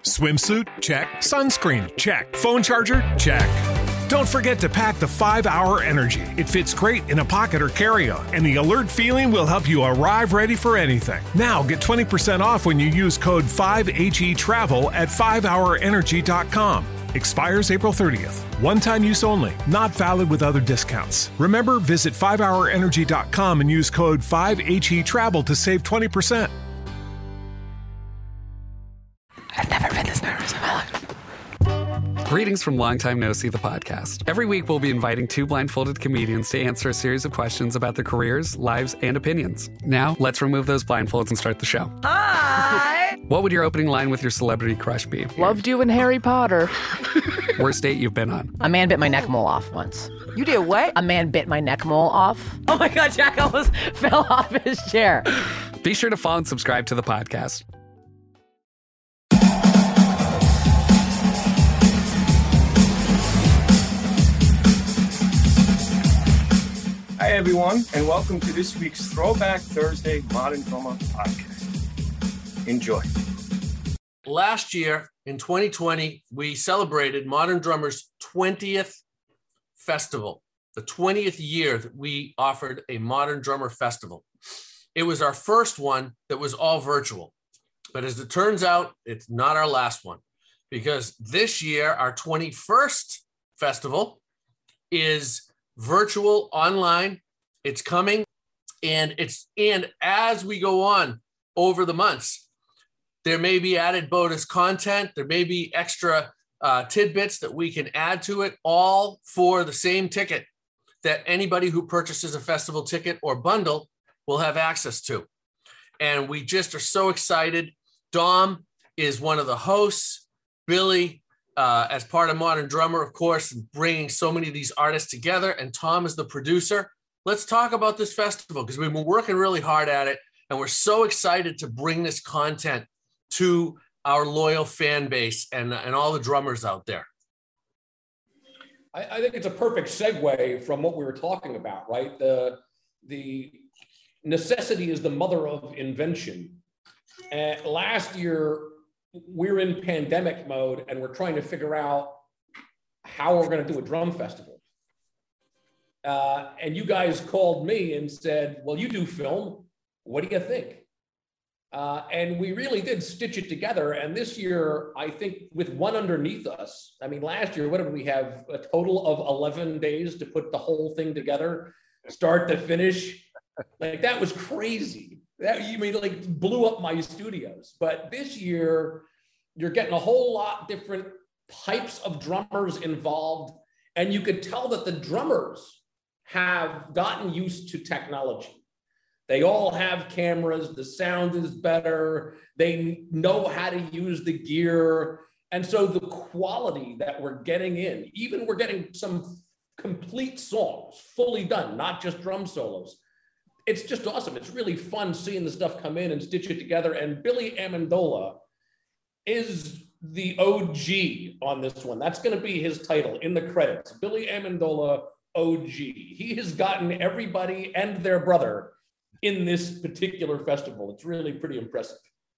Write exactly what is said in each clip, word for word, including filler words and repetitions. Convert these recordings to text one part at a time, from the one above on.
Swimsuit? Check. Sunscreen? Check. Phone charger? Check. Don't forget to pack the five hour Energy. It fits great in a pocket or carry-on, and the alert feeling will help you arrive ready for anything. Now get twenty percent off when you use code five H E travel at five hour energy dot com. Expires April thirtieth. One-time use only. Not valid with other discounts. Remember, visit five hour energy dot com and use code five H E travel to save twenty percent. I've never been this nervous in my life. Greetings from Long Time No See, the podcast. Every week, we'll be inviting two blindfolded comedians to answer a series of questions about their careers, lives, and opinions. Now, let's remove those blindfolds and start the show. Hi! What would your opening line with your celebrity crush be? Loved you in Harry Potter. Worst date you've been on? A man bit my neck mole off once. You did what? A man bit my neck mole off. Oh my God, Jack almost fell off his chair. Be sure to follow and subscribe to the podcast. Hi, everyone, and welcome to this week's Throwback Thursday Modern Drummer podcast. Enjoy. Last year, in twenty twenty, we celebrated Modern Drummer's twentieth festival, the twentieth year that we offered a Modern Drummer festival. It was our first one that was all virtual. But as it turns out, it's not our last one, because this year, our twenty-first festival is virtual, online. It's coming, and it's and as we go on over the months, there may be added bonus content. There may be extra uh, tidbits that we can add to it, all for the same ticket that anybody who purchases a festival ticket or bundle will have access to. And we just are so excited. Dom is one of the hosts. Billy, uh, as part of Modern Drummer, of course, bringing so many of these artists together. And Tom is the producer. Let's talk about this festival, because we've been working really hard at it. And we're so excited to bring this content to our loyal fan base and, and all the drummers out there. I, I think it's a perfect segue from what we were talking about, right? The, the necessity is the mother of invention. And last year, we're in pandemic mode and we're trying to figure out how we're going to do a drum festival. Uh, and you guys called me and said, well, you do film. What do you think? Uh, and we really did stitch it together. And this year, I think with one underneath us, I mean, last year, what did we have? A total of eleven days to put the whole thing together, start to finish. Like, that was crazy. That, you mean, like, blew up my studios. But this year, you're getting a whole lot different types of drummers involved. And you could tell that the drummers have gotten used to technology. They all have cameras, the sound is better, they know how to use the gear. And so the quality that we're getting in, even we're getting some complete songs, fully done, not just drum solos. It's just awesome. It's really fun seeing the stuff come in and stitch it together. And Billy Amendola is the O G on this one. That's going to be his title in the credits. Billy Amendola, O G. He has gotten everybody and their brother in this particular festival. It's really pretty impressive.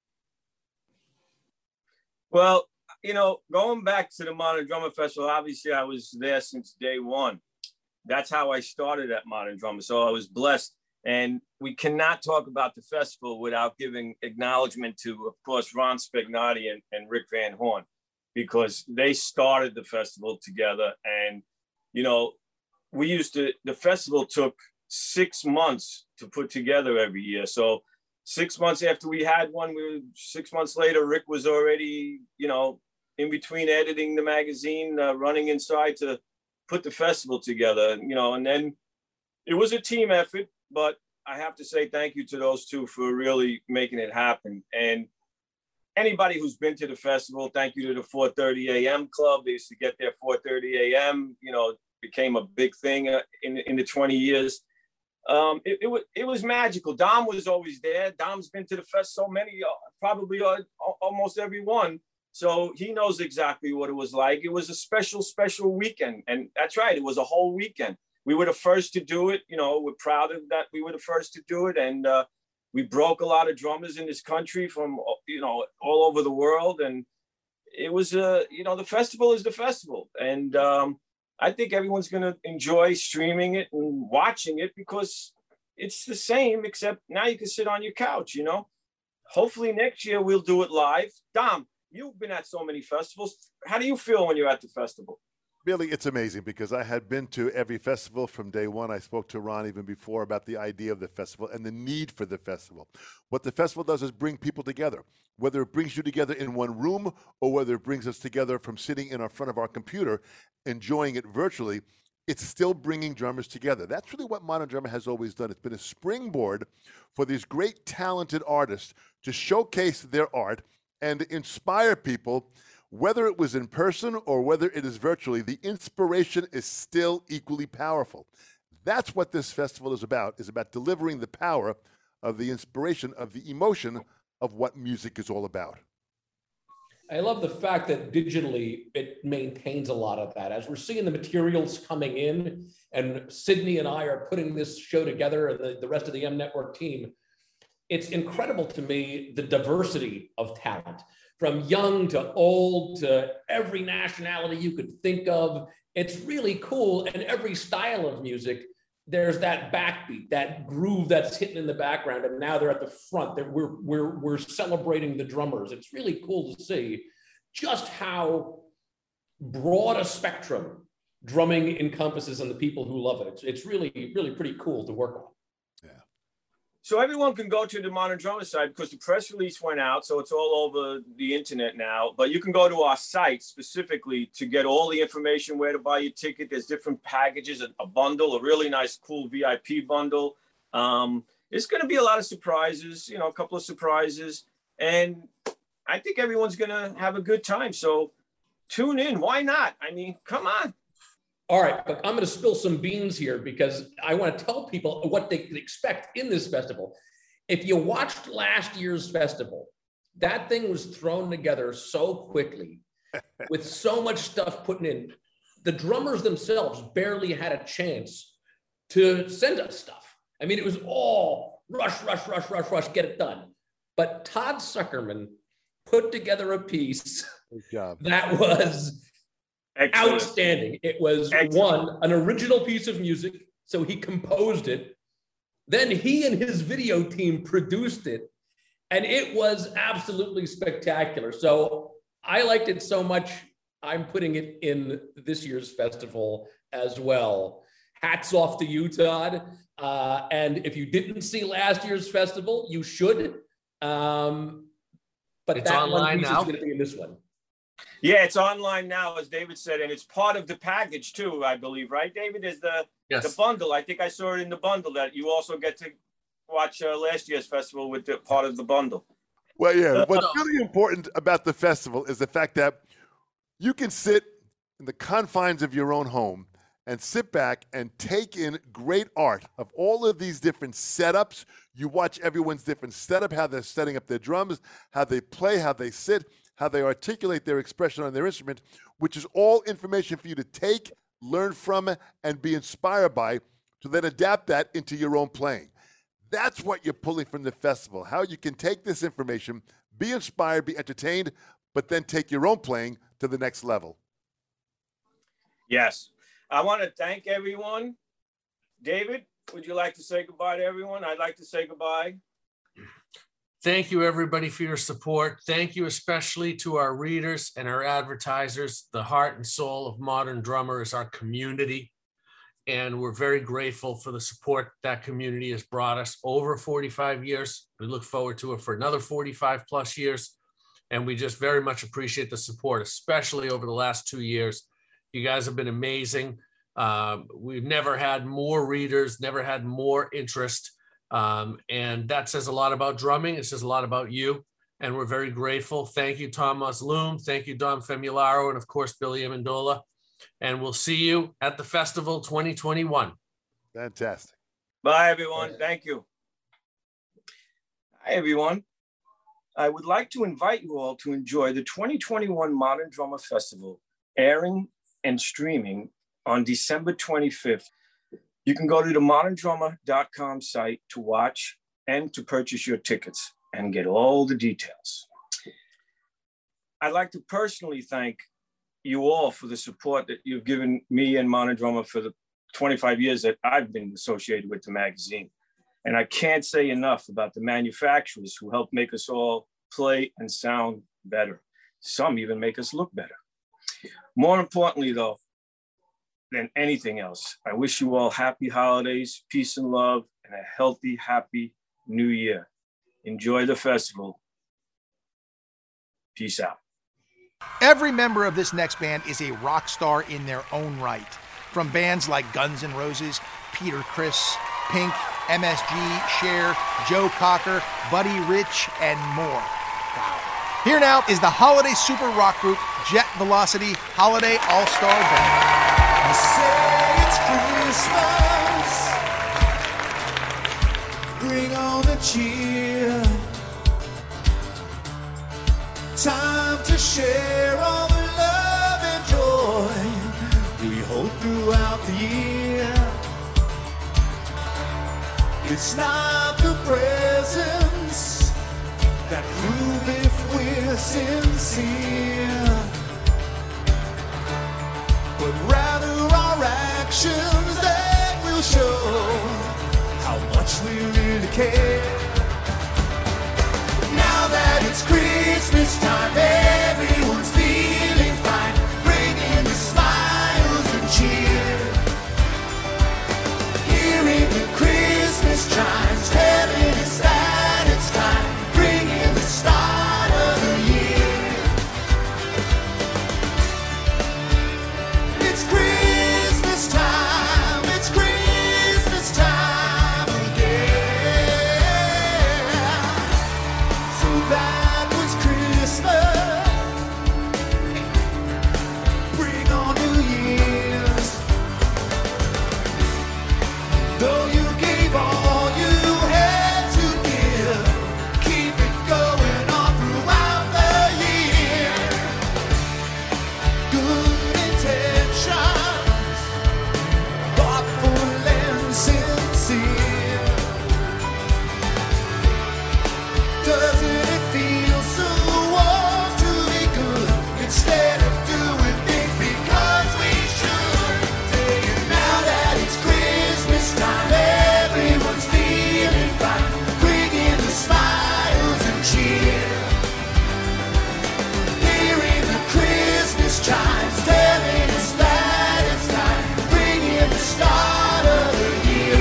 Well, you know, going back to the Modern Drummer Festival, obviously I was there since day one. That's how I started at Modern Drummer. So I was blessed. And we cannot talk about the festival without giving acknowledgement to, of course, Ron Spignati and, and Rick Van Horn, because they started the festival together. And, you know, we used to, the festival took six months to put together every year. So six months after we had one, we were, six months later, Rick was already, you know, in between editing the magazine, uh, running inside to put the festival together, you know, and then it was a team effort. But I have to say thank you to those two for really making it happen. And anybody who's been to the festival, thank you to the four thirty a.m. club. They used to get there four thirty a.m., you know, became a big thing uh, in, in the twenty years. Um, it, it, was, it was magical. Dom was always there. Dom's been to the fest so many, uh, probably uh, almost every one. So he knows exactly what it was like. It was a special, special weekend. And that's right. It was a whole weekend. We were the first to do it. You know, we're proud of that. We were the first to do it. And uh, we broke a lot of drummers in this country from, you know, all over the world. And it was a, you know, the festival is the festival. And um, I think everyone's going to enjoy streaming it and watching it because it's the same, except now you can sit on your couch, you know. Hopefully next year we'll do it live. Dom, you've been at so many festivals. How do you feel when you're at the festival? Really, it's amazing because I had been to every festival from day one. I spoke to Ron even before about the idea of the festival and the need for the festival. What the festival does is bring people together, whether it brings you together in one room or whether it brings us together from sitting in our front of our computer, enjoying it virtually. It's still bringing drummers together. That's really what Modern Drummer has always done. It's been a springboard for these great talented artists to showcase their art and inspire people. Whether it was in person or whether it is virtually, the inspiration is still equally powerful. That's what this festival is about, is about delivering the power of the inspiration, of the emotion of what music is all about. I love the fact that digitally it maintains a lot of that. As we're seeing the materials coming in, and Sydney and I are putting this show together, and the, the rest of the M Network team, it's incredible to me, the diversity of talent. From young to old to every nationality you could think of. It's really cool. And every style of music, there's that backbeat, that groove that's hitting in the background. And now they're at the front. They're, we're, we're, we're celebrating the drummers. It's really cool to see just how broad a spectrum drumming encompasses and the people who love it. It's, it's really, really pretty cool to work on. So everyone can go to the Modern Drummer site because the press release went out, so it's all over the internet now. But you can go to our site specifically to get all the information, where to buy your ticket. There's different packages, a, a bundle, a really nice, cool V I P bundle. Um, it's going to be a lot of surprises, you know, a couple of surprises. And I think everyone's going to have a good time. So tune in. Why not? I mean, come on. All right, but I'm going to spill some beans here because I want to tell people what they can expect in this festival. If you watched last year's festival, that thing was thrown together so quickly with so much stuff put in. The drummers themselves barely had a chance to send us stuff. I mean, it was all rush, rush, rush, rush, rush, get it done. But Todd Suckerman put together a piece Good job. that was Excellent. Outstanding. It was Excellent. one, an original piece of music. So he composed it. Then he and his video team produced it. And it was absolutely spectacular. So I liked it so much, I'm putting it in this year's festival as well. Hats off to you, Todd. Uh, and if you didn't see last year's festival, you should. Um, but it's that online one piece now. is going to be in this one. Yeah, it's online now, as David said, and it's part of the package too, I believe, right, David? Is the yes. the bundle? I think I saw it in the bundle that you also get to watch uh, last year's festival with the part of the bundle. Well, yeah, what's really important about the festival is the fact that you can sit in the confines of your own home and sit back and take in great art of all of these different setups. You watch everyone's different setup, how they're setting up their drums, how they play, how they sit, how they articulate their expression on their instrument, which is all information for you to take, learn from, and be inspired by, to then adapt that into your own playing. That's what you're pulling from the festival, how you can take this information, be inspired, be entertained, but then take your own playing to the next level. Yes. I want to thank everyone. David, would you like to say goodbye to everyone? I'd like to say goodbye. Thank you, everybody, for your support. Thank you especially to our readers and our advertisers. The heart and soul of Modern Drummer is our community, and we're very grateful for the support that community has brought us over forty-five years. We look forward to it for another forty-five plus years, and we just very much appreciate the support, especially over the last two years. You guys have been amazing. Um, we've never had more readers, never had more interest. Um, and that says a lot about drumming. It says a lot about you. And we're very grateful. Thank you, Tom Musloom. Thank you, Dom Famularo. And of course, Billy Amendola. And we'll see you at the festival twenty twenty-one. Fantastic. Bye, everyone. Thank you. Hi, everyone. I would like to invite you all to enjoy the twenty twenty-one Modern Drummer Festival, airing and streaming on December twenty-fifth. You can go to the modern drummer dot com site to watch and to purchase your tickets and get all the details. I'd like to personally thank you all for the support that you've given me and Modern Drummer for the twenty-five years that I've been associated with the magazine. And I can't say enough about the manufacturers who help make us all play and sound better. Some even make us look better. More importantly, though, than anything else, I wish you all happy holidays, peace and love, and a healthy, happy new year. Enjoy the festival. Peace out. Every member of this next band is a rock star in their own right. From bands like Guns N' Roses, Peter Criss, Pink, M S G, Cher, Joe Cocker, Buddy Rich, and more. Wow. Here now is the holiday super rock group Jet Velocity Holiday All-Star Band. I say it's Christmas. Bring on the cheer. Time to share all the love and joy we hold throughout the year. It's not the presents that prove if we're sincere, but rather our actions that will show how much we really care. Now that it's Christmas time, everyone's feeling fine, bringing the smiles and cheer. Hearing the Christmas chimes, telling us that it's time, bringing the start of the year. It's Christmas time, it's Christmas time again. So that was Christmas. Bring on New Year's. Though you gave all you had to give, keep it going on throughout the year. Good intentions, thoughtful and sincere. Doesn't it feel so warm to be good instead of doing things because we should? Saying now that it's Christmas time, everyone's feeling fine, bringing the smiles and cheer. Hearing the Christmas chimes, telling us that it's time, bringing the start of the year.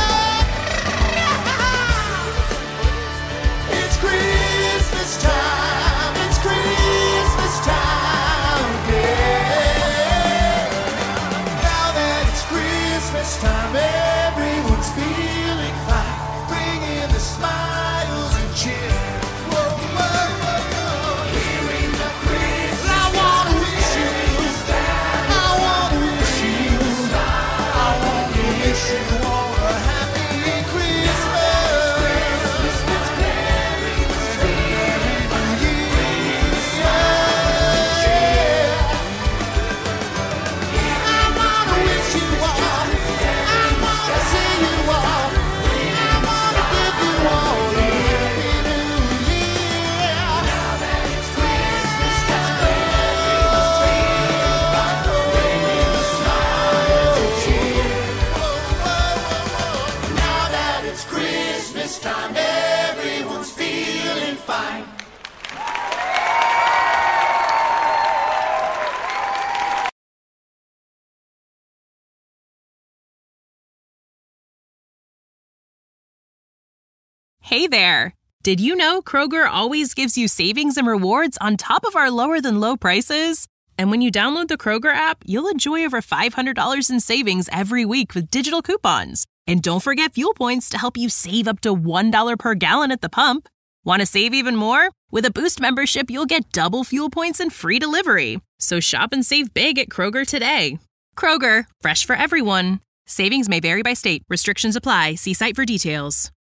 It's Christmas time, it's Christmas time again. Now that it's Christmas time, everyone's feeling fine, bringing the smiles and cheer. Whoa, whoa, whoa, whoa. Hearing the Christmas, I wanna wish you, I wanna wish you, I wanna wish you all a happy Christmas. Christmas time, everyone's feeling fine. Hey there! Did you know Kroger always gives you savings and rewards on top of our lower-than-low prices? And when you download the Kroger app, you'll enjoy over five hundred dollars in savings every week with digital coupons. And don't forget fuel points to help you save up to one dollar per gallon at the pump. Want to save even more? With a Boost membership, you'll get double fuel points and free delivery. So shop and save big at Kroger today. Kroger, fresh for everyone. Savings may vary by state. Restrictions apply. See site for details.